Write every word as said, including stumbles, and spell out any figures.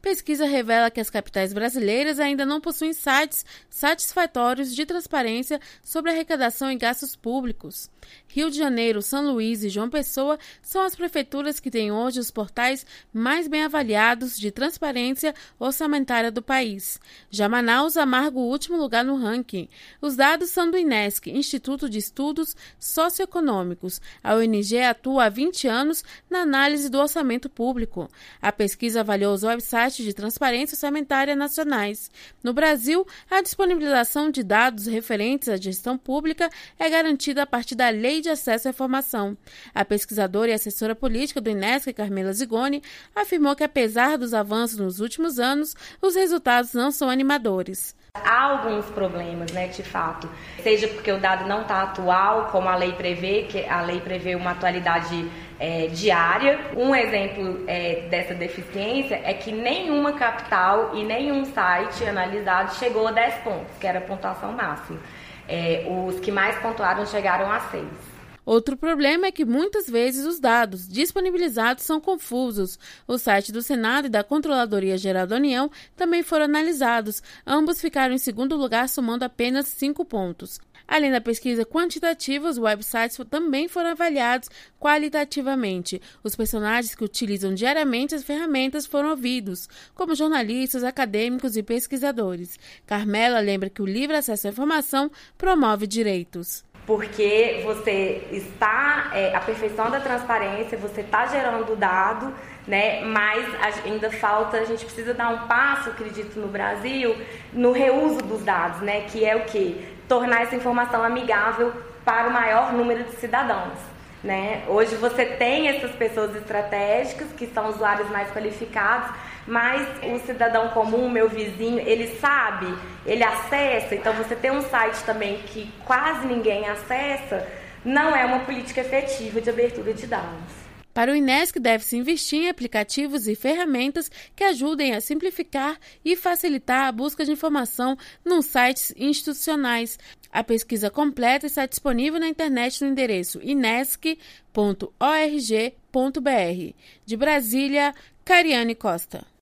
Pesquisa revela que as capitais brasileiras ainda não possuem sites satisfatórios de transparência sobre arrecadação e gastos públicos. Rio de Janeiro, São Luís e João Pessoa são as prefeituras que têm hoje os portais mais bem avaliados de transparência orçamentária do país. Já Manaus amarga o último lugar no ranking. Os dados são do INESC, Instituto de Estudos Socioeconômicos. A O N G atua há vinte anos na análise do orçamento público. A pesquisa avaliou os websites de transparência orçamentária nacionais. No Brasil, a disponibilização de dados referentes à gestão pública é garantida a partir da Lei de Acesso à Informação. A pesquisadora e assessora política do INESC, Carmela Zigoni, afirmou que, apesar dos avanços nos últimos anos, os resultados não são animadores. Há alguns problemas, né, de fato, seja porque o dado não está atual, como a lei prevê, que a lei prevê uma atualidade é, diária. Um exemplo é, dessa deficiência é que nenhuma capital e nenhum site analisado chegou a dez pontos, que era a pontuação máxima. É, os que mais pontuaram chegaram a seis. Outro problema é que muitas vezes os dados disponibilizados são confusos. O site do Senado e da Controladoria Geral da União também foram analisados. Ambos ficaram em segundo lugar, somando apenas cinco pontos. Além da pesquisa quantitativa, os websites também foram avaliados qualitativamente. Os personagens que utilizam diariamente as ferramentas foram ouvidos, como jornalistas, acadêmicos e pesquisadores. Carmela lembra que o livre acesso à informação promove direitos. Porque você está é, aperfeiçoando a transparência, você está gerando dado, né? Mas ainda falta, a gente precisa dar um passo, acredito, no Brasil, no reuso dos dados, né? Que é o quê? Tornar essa informação amigável para o maior número de cidadãos. Né? Hoje você tem essas pessoas estratégicas, que são usuários mais qualificados, mas o cidadão comum, meu vizinho, ele sabe, ele acessa. Então você tem um site também que quase ninguém acessa, não é uma política efetiva de abertura de dados. Para o INESC, deve-se investir em aplicativos e ferramentas que ajudem a simplificar e facilitar a busca de informação nos sites institucionais. A pesquisa completa está disponível na internet no endereço inesc ponto org ponto br. De Brasília, Cariane Costa.